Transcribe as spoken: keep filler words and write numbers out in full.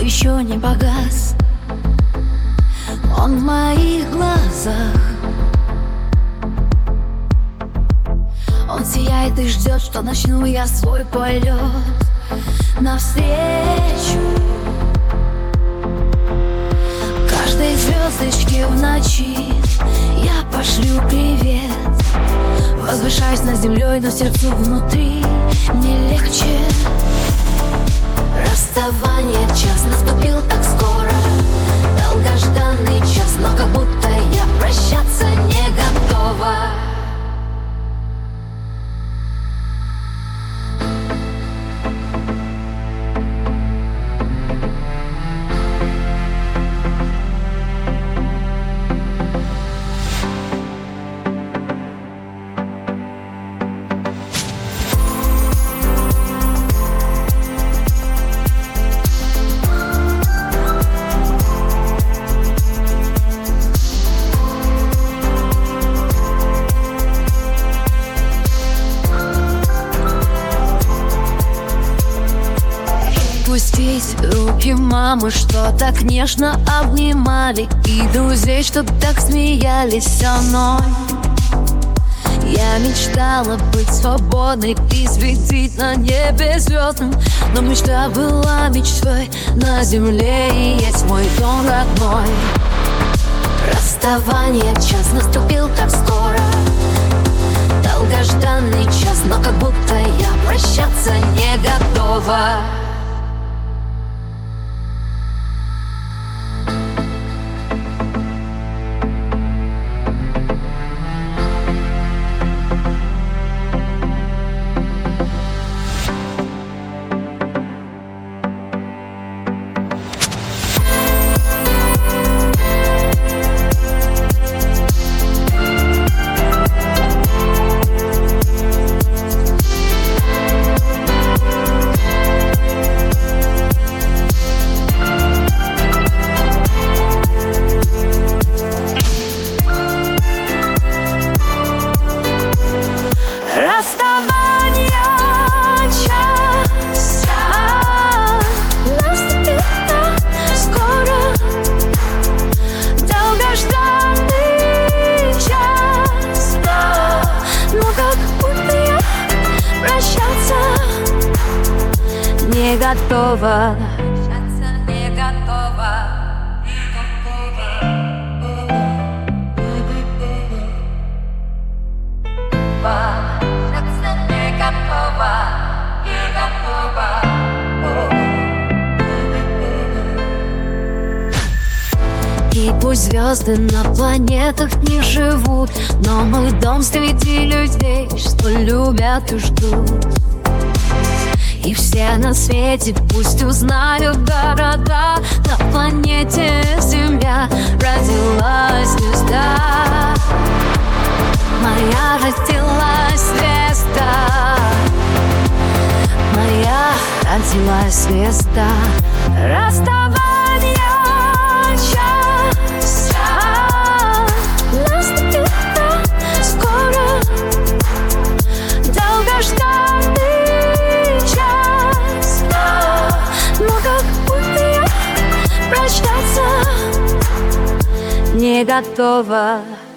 еще не погас. Он в моих глазах. Он сияет и ждет, что начну я свой полет навстречу каждой звездочке в ночи. Я пошлю привет, возвышаюсь над землей, но сердцу внутри не легче. Расставание, час наступил так скоро, долгожданный час, но как будто я прощаться не готова. Пустить руки мамы, что так нежно обнимали, и друзей, что так смеялись со мной. Я мечтала быть свободной и светить на небе звездам, но мечта была мечтой на земле, и есть мой дом родной. Расставание, час наступил так скоро, долгожданный час, но как будто я прощаться не готова. Не готова. Не готова. Не готова. Не готова. И пусть звезды на планетах не живут, но мой дом среди людей, что любят и ждут. И все на свете пусть узнают города, на планете Земля родилась звезда. Моя родилась звезда. Моя родилась звезда. Расставание час наступит так скоро, долгожданный. Прощаться не готова.